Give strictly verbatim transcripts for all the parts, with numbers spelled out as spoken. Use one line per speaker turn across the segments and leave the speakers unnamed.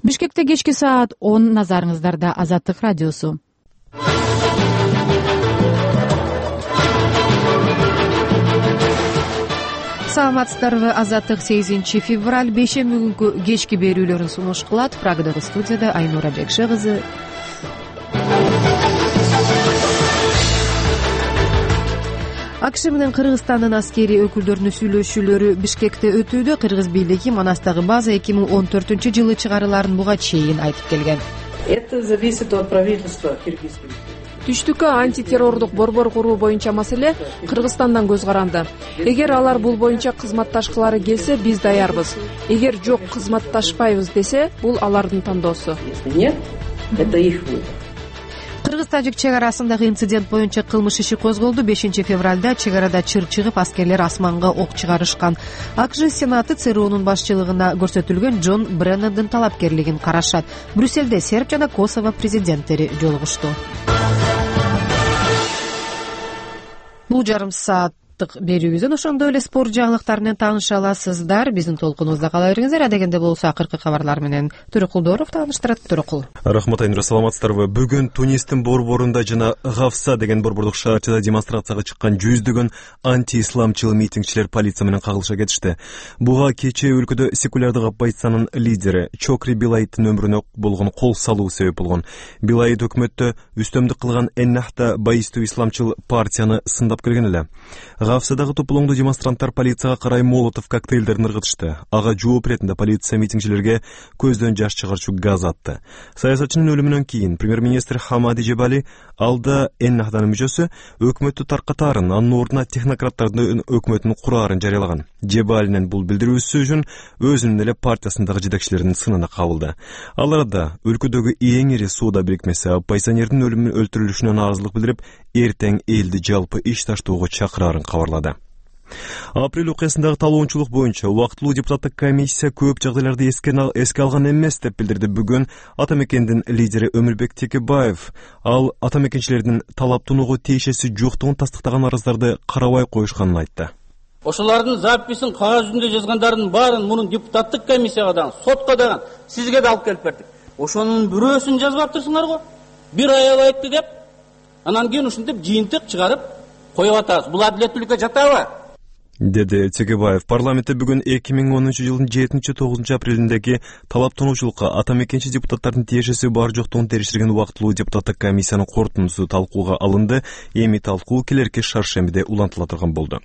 Бишкекте кечки саат он, назарыңыздарда Азаттык радиосу. Саламатсыздарбы? Азаттык сегизинчи февраль бейшемби күнкү кечки берүүлөрүн сунуш кылат. Прагадагы студияда Айнура Бекше кызы. АКШ менен Кыргызстандын аскери өкүлдөрүнүн сүйлөшүүлөрү Бишкекте өтүүдө. Кыргыз бийлиги Манастагы база эки миң он төртүнчү жылы чыгарыларын буга чейин айтып келген.
Это зависит от правительства киргизского.
Түштүккө антитеррордук борбор куруу боюнча маселе Кыргызстандан көз каранды. Эгер алар бул боюнча кызматташкылары келсе, биз даярбыз. Эгер жок, кызматташпайбыз десе, бул алардын тандоосу.
Если нет, это их выбор.
Кыргыз-тажик чек арасындагы инцидент боюнча кылмыш иши козголду. бешинчи февралда чек арада чыр чыгып, аскерлер асманга ок чыгарышкан. АКШ Сенаты ЦРУнун башчылыгына көрсөтүлгөн Джон Бреннандын талапкерлигин карашат. Брюссельде Сербия жана Косово президенттери жолугушту. Бул жарым сааттык берүүбүздөн ошондой эле спорт жаңылыктарынан тааныша аласыздар. Биздин толкунубузда кала бериңиздер. Адегенде болсо акыркы кабарлар менен Төрөкулдоров тааныштырат. Төрөкул.
Рахмат Айнура, саламатсыздарбы? Бүгүн Тунистин борборунда жана Гавса деген борбордук шаарчада демонстрацияга чыккан жүздөгөн анти-исламчыл митингчилер полиция менен кагылыша кетишти. Буга кечээ өлкөдө секулярдык оппозициянын лидери Чокри Билайттын өмүрүнө болгон кол салуу себеп болгон. Билайт өкмөттө үстөмдүк кылган Эннахта байыстуу исламчыл партияны сындап келген эле. Гавсадагы тополоңдуу демонстранттар полицияга карай молотов коктейлдерин ыргытышты. Ага жооп иретинде полиция митингчилерге көздөн жаш чыгарчу газ атты. Саясатчынын өлүмүнөн кийин премьер-министр Хамади Жебали алда Эннахтанын мүчөсү өкмөттү таркатаарын, анын ордуна технократтардын өкмөтүн кураарын жарыялаган. Жебалинин бул билдирүүсү үчүн өзүнүн эле партиясындагы жетекчилердин сынына кабылды. Алар да өлкөдөгү эң ири соода бирикмеси оппозиционердин өлүмү өлтүрүлүшүнө нааразылык билдирип, эртең элди жалпы иш таштоого чакырарын кабарлады. Апрель окуясындагы талоончулук боюнча убактылуу депутаттык комиссия көп жагдайларды эске алган эмес деп билдирди бүгүн Атамекендин лидери Өмүрбек Текебаев. Ал атамекенчилердин талаптонууга тиешеси жоктугун тастыктаган арыздарды карабай коюшканын айтты.
Ошолардын записин кагаз жүзүндө жазгандардын баарын мунун депутаттык комиссияга дагы, сотко дагы, сизге да алып келип бердик. Ошонун бирөөсүн жазбаптырсыңар го. Бир аял айтты деп, анан кийин ушинтип жыйынтык чыгарып коюп атабыз. Бул адилеттүүлүккө жатабы?
Деди Текебаев. Парламентте бүгүн эки миң онунчу жылдын жетинчи тогузунчу апрелиндеги талаптонуучулукка атамекенчи депутаттардын тиешеси бар жоктугун териштирген убактылуу депутаттык комиссиянын корутундусу талкууга алынды. Эми талкуу келерки шаршембиде улантыла турган болду.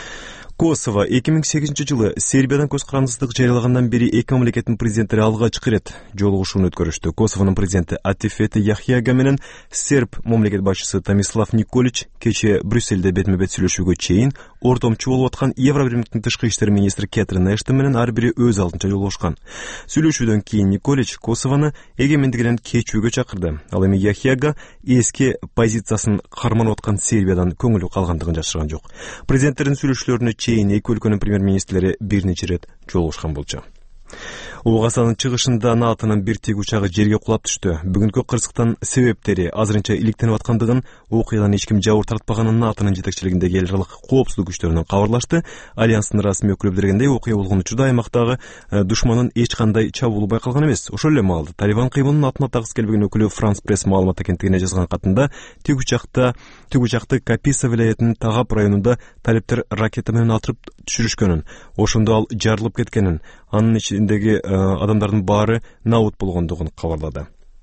Косово эки миң сегизинчи жылы Сербиядан көз карандысыздык жарыялагандан бери эки мамлекеттин президенттери алгачкы ирет жолугушууну өткөрүштү. Косовонун президенти Атифети Яхьяга менен серб мамлекет башчысы Томислав Николич кечээ Брюссельде бетме-бет сүйлөшүүгө чейин ортомчу болуп аткан Евробиримдин тышкы иштер министри Кэтрин Эштон менен ар бири өз алдынча жолугушкан. Сүйлөшүүдөн кийин Николич Косовону эгемендигинен кечүүгө чакырды. Ал эми Яхьяга эски позициясын карманып аткан Сербиядан көңүлү калгандыгын жашырган жок. Президенттердин сүйлөшүүлөрүнө чейин эки өлкөнүн премьер-министрлери бир нече ирет жолугушкан болчу. Угасанын чыгышында НАТОнун бир тик учагы жерге кулап түштү. Бүгүнкү кырсыктын себептери азырынча иликтенип аткандыгын, окуядан эч ким жабыр тартпаганын НАТОнун жетекчилигиндеги эл аралык коопсуздук күчтөрүнөн кабарлашты. Альянстын расмий өкүлү билдиргендей, окуя болгон учурда аймактагы душмандын эч кандай чабуулу байкалган эмес. Ошол эле маалда Талибан кыймылынын атын атагысы келбеген өкүлү Франс Пресс маалымат агенттигине жазган катында тик учакта тик учакты Каписа вилаятынын Тагап районунда талиптер ракета менен атырып түшүрүшкөнүн, ошондо ал жарылып кеткенин, анын ичиндеги адамдардын баары наут болгондугун кабарлады.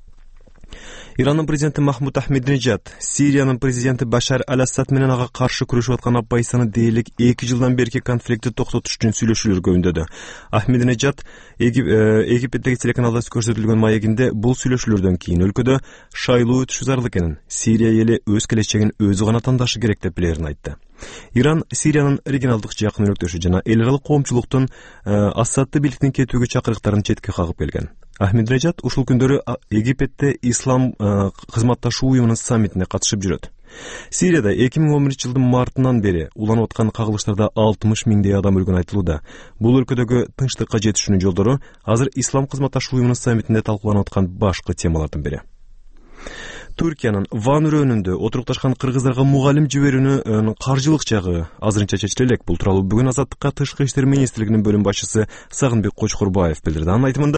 Иранын президенти Махмуд Ахмединежад Сириянын президенти Башар аль-Асад менен ага каршы күрөшүп аткан оппозицияны дээрлик эки жылдан берки конфликтти токтотуш үчүн сүйлөшүүлөргө үндөдү. Ахмединежад Египеттеги телеканалда көрсөтүлгөн маегинде бул сүйлөшүүлөрдөн кийин өлкөдө шайлоо өтүшү зарыл экенин, Сирия эли өз келечегин өзү гана тандашы керек деп билерин айтты. Иран Сириянын регионалдык жакын өнөктөшү жана эл аралык коомчулуктун Асадты бийликтен кетүүгө чакырыктарын четке кагып келген. Ахмединежад ушул күндөрү Египетте ислам кызматташуу уюмунун саммитине катышып жүрөт. Сирияда эки миң он биринчи жылдын мартынан бери уланып аткан кагылыштарда алтымыш миңдей адам өлгөн айтылууда. Бул өлкөдөгү тынчтыкка жетишүүнүн жолдору азыр ислам кызматташуу уюмунун саммитинде талкууланып аткан башкы темалардын бири. Түркиянын Ван районунда отурукташкан кыргыздарга мугалим жиберүүнүн каржылык жагы азырынча чечиле элек. Бул тууралуу бүгүн Азаттыкка тышкы иштер министрлигинин бөлүм башчысы Сагынбек Кочкорбаев билдирди. Анын айтымында